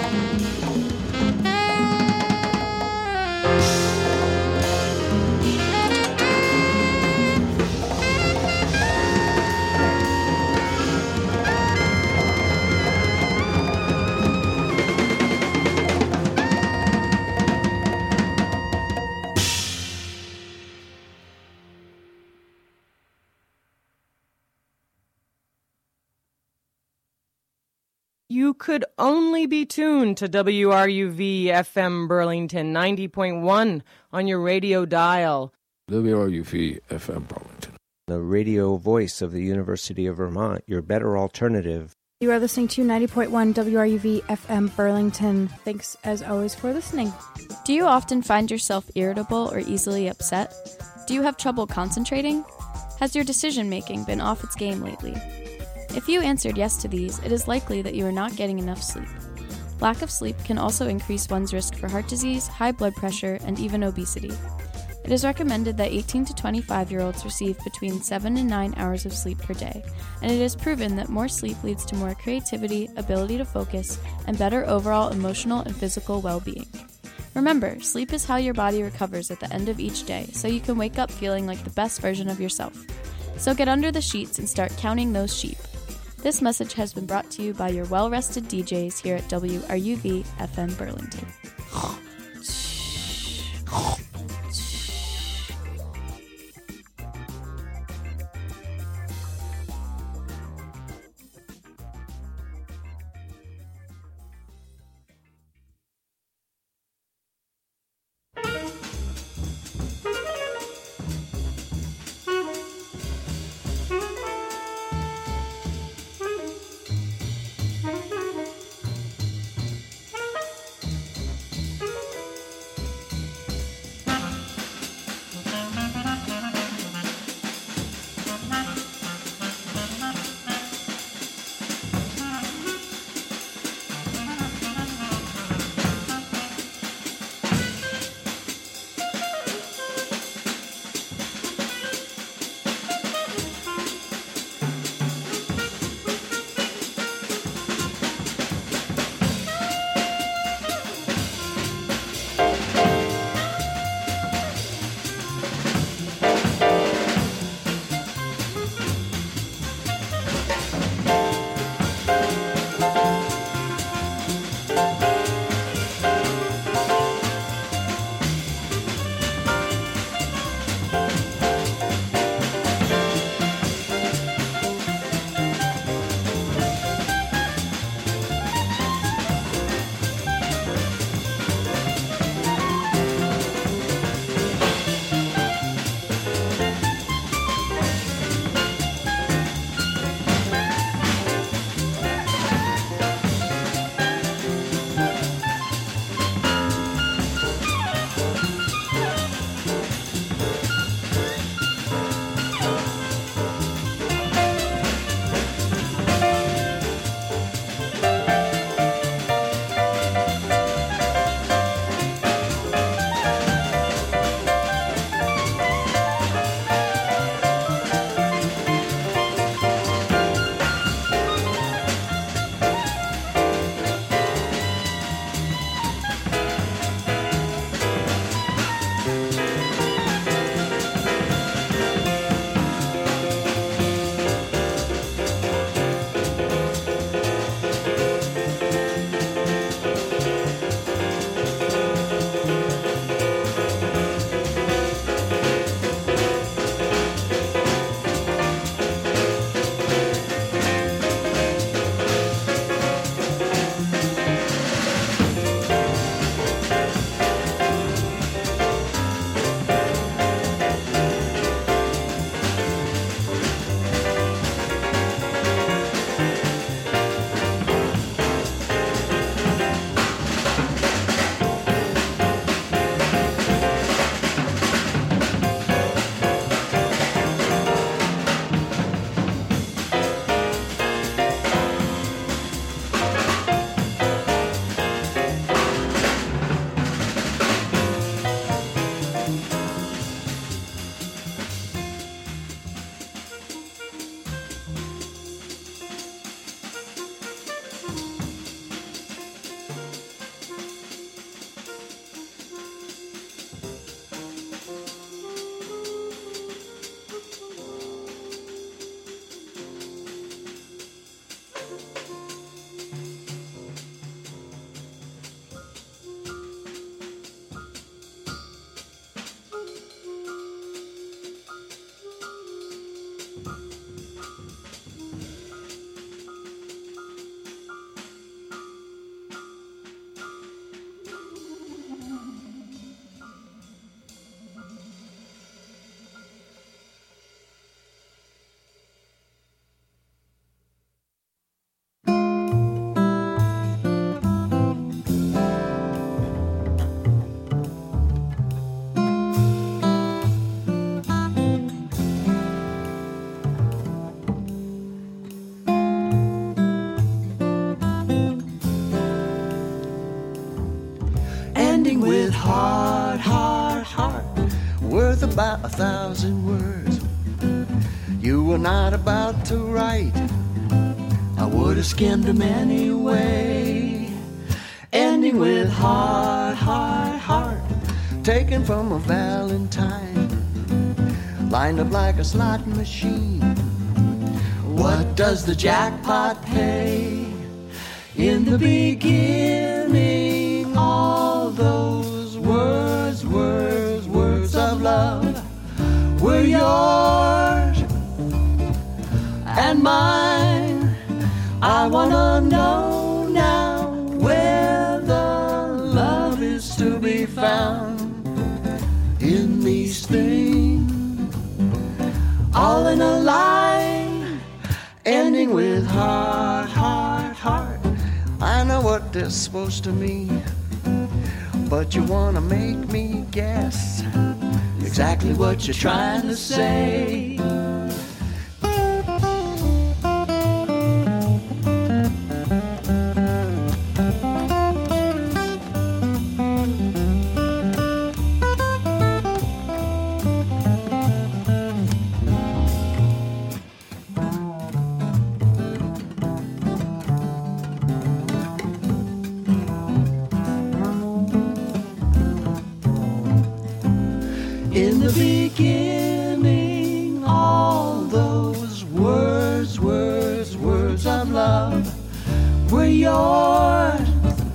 You could only be tuned to WRUV FM Burlington 90.1 on your radio dial. WRUV FM Burlington. The radio voice of the University of Vermont, your better alternative. You are listening to 90.1 WRUV FM Burlington. Thanks, as always, for listening. Do you often find yourself irritable or easily upset? Do you have trouble concentrating? Has your decision-making been off its game lately? If you answered yes to these, it is likely that you are not getting enough sleep. Lack of sleep can also increase one's risk for heart disease, high blood pressure, and even obesity. It is recommended that 18 to 25-year-olds receive between 7 and 9 hours of sleep per day, and it is proven that more sleep leads to more creativity, ability to focus, and better overall emotional and physical well-being. Remember, sleep is how your body recovers at the end of each day, so you can wake up feeling like the best version of yourself. So get under the sheets and start counting those sheep. This message has been brought to you by your well-rested DJs here at WRUV FM Burlington. ending with heart, heart, heart, worth about 1,000 words. You were not about to write, I would have skimmed them anyway. Ending with heart, heart, heart, taken from a valentine, lined up like a slot machine. What does the jackpot pay? In the beginning, all those words, words, words of love were yours and mine. I wanna know now where the love is to be found in these things, all in a line, ending with heart, heart, heart. I know what they're supposed to mean, but you wanna make me guess exactly what you're trying to say. In the beginning, all those words, words, words of love were yours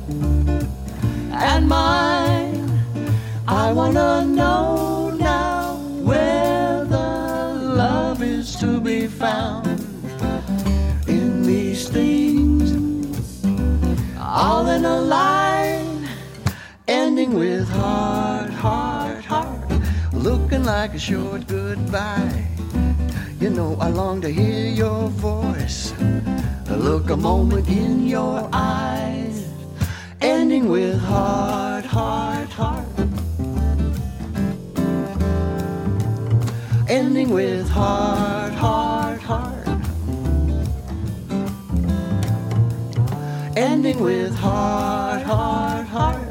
and mine. I wanna know now where the love is to be found in these things, all in a line, ending with heart, heart, heart, looking like a short goodbye. You know I long to hear your voice, look a moment in your eyes, ending with heart, heart, heart, ending with heart, heart, heart, ending with heart, heart, heart.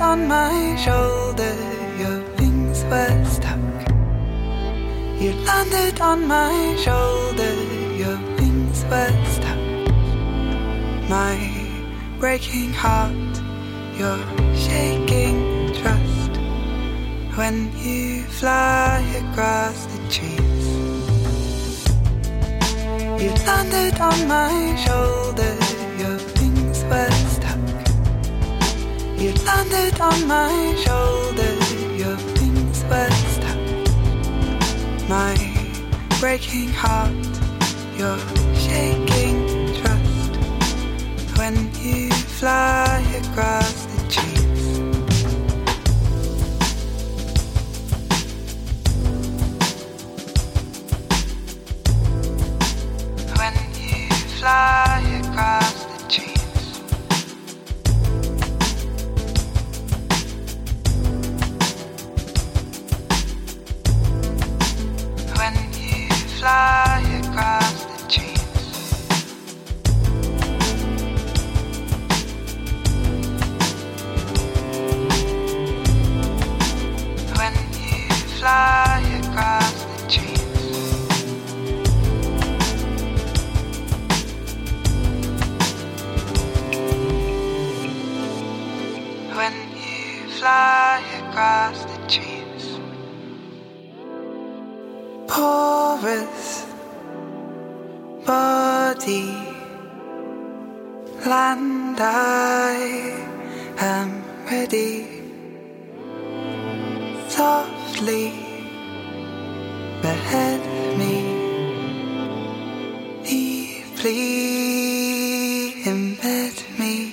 on my shoulder, your wings were stuck. You landed on my shoulder, your wings were stuck. My breaking heart, your shaking trust. When you fly across the trees, you landed on my shoulder, your wings were stuck. You landed on my shoulder, your wings were stuck. My breaking heart, your shaking trust. When you fly across the trees, when you fly across the trees, when you fly across the trees. Fly across the trees. When you fly across the trees. Porous body, land, I am ready. Softly behead me, deeply embed me.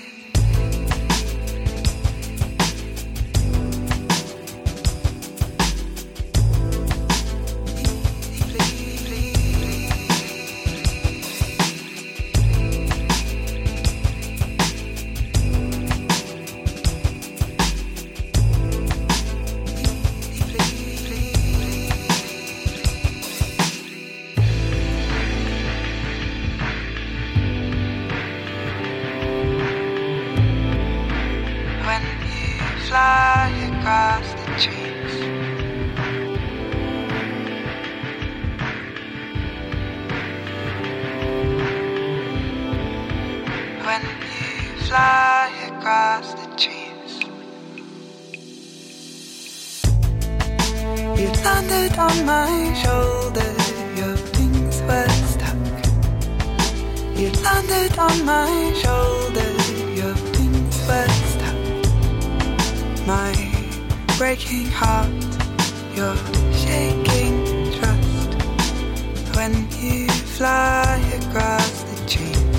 Fly across the trees. When you fly across the trees, you landed on my shoulder, your wings were stuck. You landed on my shoulder, your wings were stuck. My breaking heart, your shaking trust. When you fly across the trees,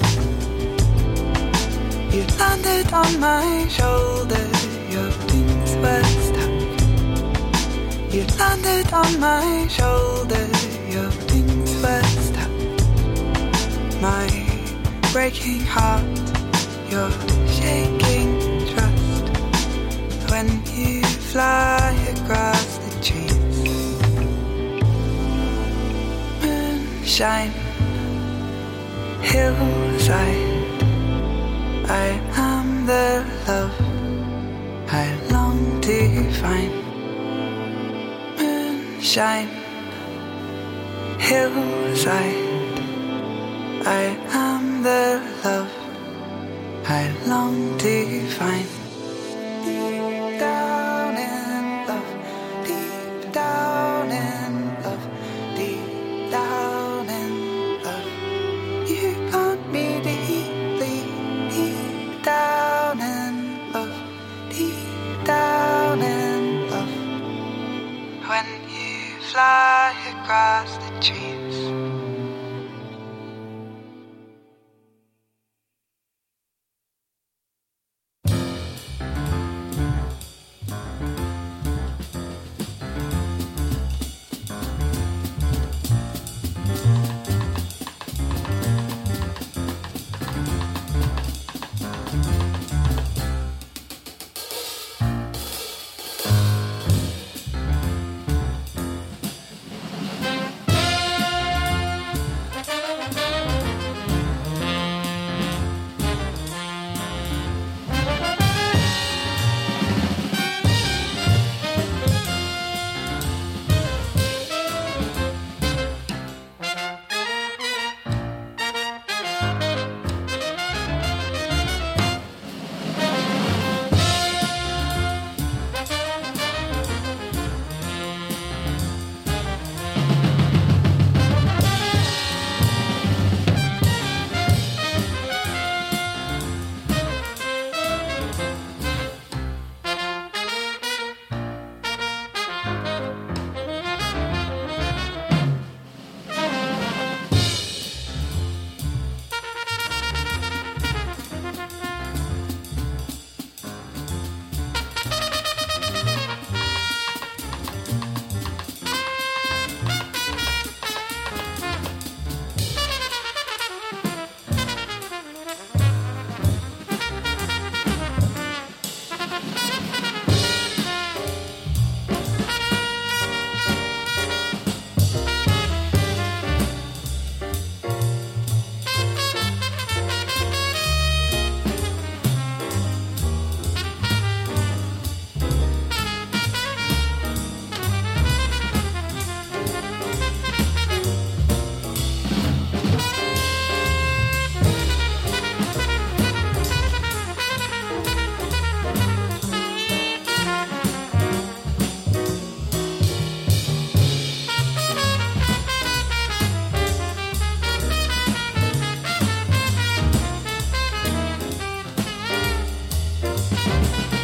you landed on my shoulder, your wings were stuck. You landed on my shoulder, your wings were stuck. My breaking heart, your shaking trust. When you fly across the trees, moonshine, hillside, I am the love I long to find. Moonshine, hillside, I am the love I long to find. Down in love, deep down in love, deep down in love. You got me deeply, deep down in love, deep down in love. When you fly across the trees. Thank